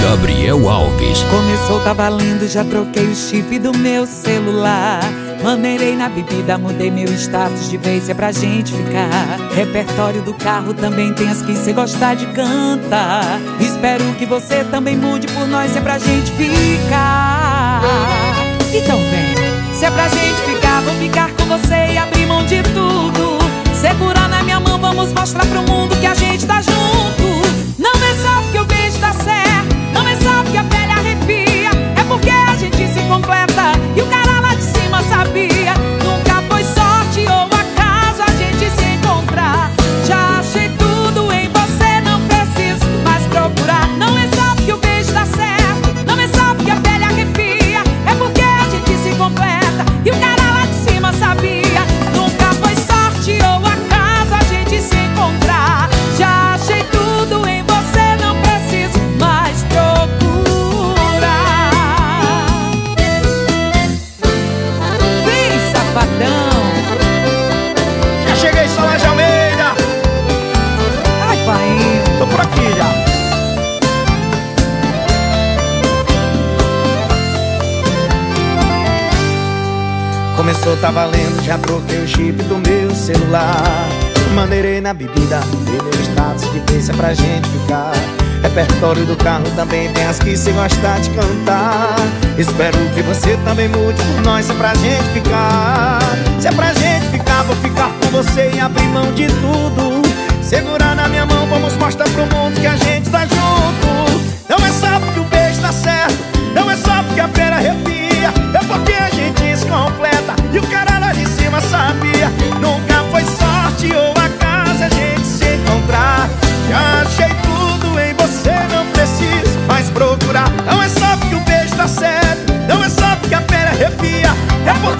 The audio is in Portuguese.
Gabriel Alves. Começou, tá valendo, já troquei o chip do meu celular. Maneirei na bebida, mudei meu status de vez, é pra gente ficar. Repertório do carro também tem as que cê gostar de cantar. Espero que você também mude por nós, se é pra gente ficar. Então vem, se é pra gente ficar, vou ficar com você e abrir mão de tudo. Segurar na minha mão, vamos mostrar pro mundo que a gente tá junto. Não é só porque o beijo dá certo, não é só porque a pele arrepia, é porque a gente se completa e o cara lá de cima sabia. Nunca foi sorte ou acaso a gente se encontrar. Já achei tudo em você, não preciso mais procurar. Não é só porque o beijo dá certo, não é só porque a pele arrepia, é porque a gente se completa e o cara lá de cima sabia. Nunca foi sorte ou acaso a gente se encontrar. Já achei tudo em você, não preciso mais procurar. Vem, safadão. Já cheguei, Solange Almeida. Ai, pai, Tô por aqui já. Começou, tá valendo, já troquei o chip do meu celular. Maneirei na bebida, mudei meu status de vez, é pra gente ficar. Repertório do carro também tem as que cê gostar de cantar. Espero que você também mude por nós, se é pra gente ficar. Se é pra gente ficar, vou ficar com você e abrir mão de tudo. Segurar na minha mão, vamos mostrar pro mundo que a gente tá junto. Não é só porque o beijo tá certo, não é só porque a pele arrepia, é porque a gente se completa e o cara lá de cima sabia. Nunca foi sorte ou acaso a gente se encontrar. Já achei tudo em você, não preciso mais procurar. Não é só porque o beijo tá certo, não é só porque a pele arrepia, é porque